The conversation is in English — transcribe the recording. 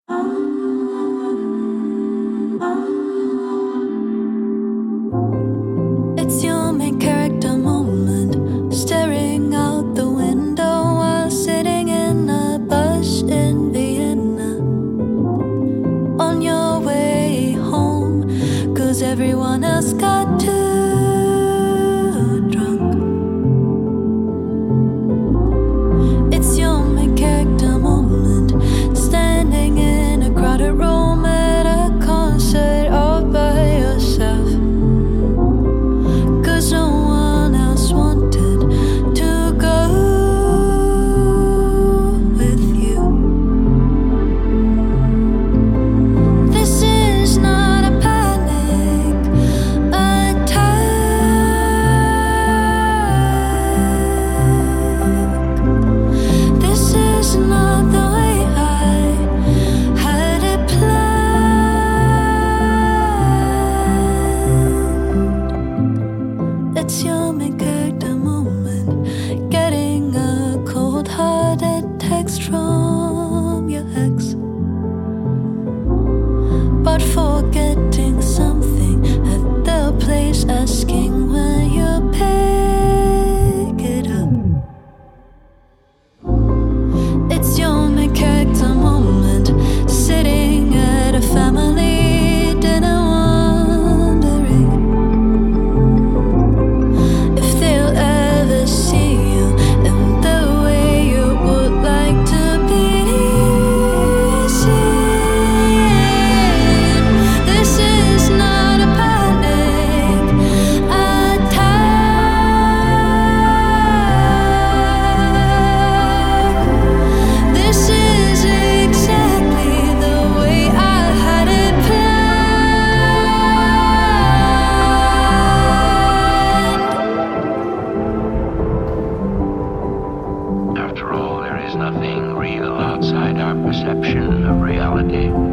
It's your main character moment, staring out the window while sitting in a bus in Vienna. On your way home, 'cause everyone else got too drunk. It's your main character moment, standing in a crowded room at a concert all by yourself. 'Cause no one else wanted to go with you. This is not a panic attack. This is not the way I had it planned. It's your main character moment, getting a cold-hearted text from your ex, but forgetting something at the place, asking when you pick it up. It's your main character moment, sitting at a family dinner wondering if they'll ever see you in the way you would like to be seen. This is not a panic attack. This is exactly the way I had it planned. After all, there is nothing real outside our perception of reality.